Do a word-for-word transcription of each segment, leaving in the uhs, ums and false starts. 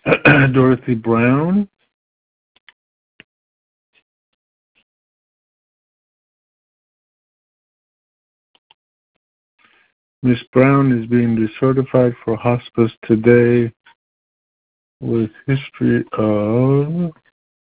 Dorothy Brown. Miss Brown is being recertified for hospice today with history of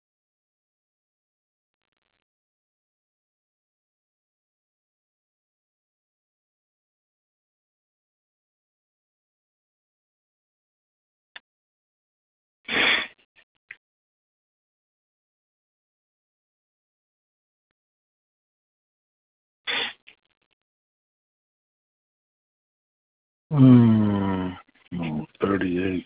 Hmm, oh, thirty-eight.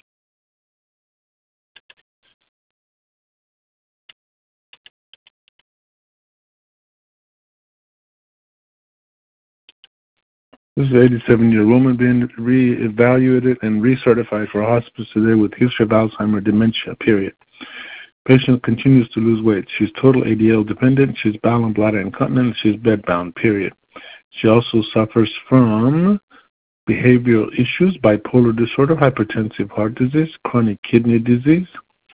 This is an eighty-seven-year woman being re-evaluated and recertified for hospice today with history of Alzheimer's dementia, period. Patient continues to lose weight. She's total A D L dependent. She's bowel and bladder incontinent. She's bedbound, period. She also suffers from behavioral issues, bipolar disorder, hypertensive heart disease, chronic kidney disease,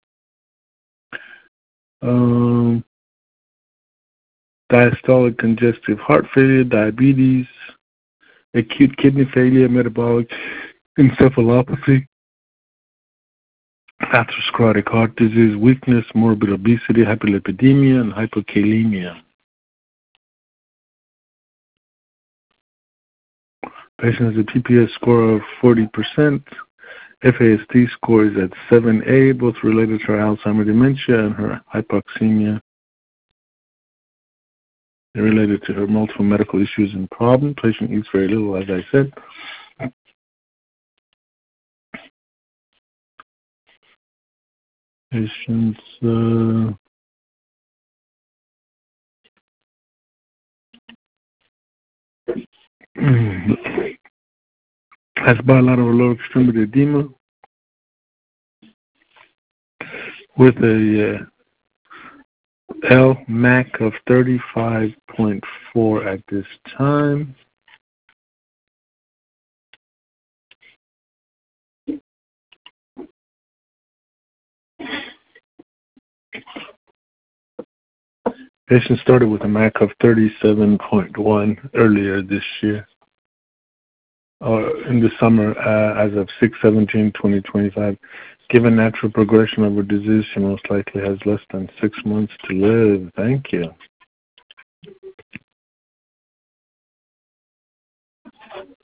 um, diastolic congestive heart failure, diabetes, acute kidney failure, metabolic encephalopathy, atherosclerotic heart disease, weakness, morbid obesity, hyperlipidemia, and hypokalemia. Patient has a P P S score of forty percent. F A S T score is at seven A, both related to her Alzheimer's dementia and her hypoxemia. They're related to her multiple medical issues and problems. Patient eats very little, as I said. Patient's uh, has bilateral lower extremity edema with a uh, L M A C of thirty-five point four at this time. Patient started with a M A C of thirty-seven point one earlier this year, or in the summer, uh, as of six seventeen twenty twenty-five. Given natural progression of her disease, she most likely has less than six months to live. Thank you.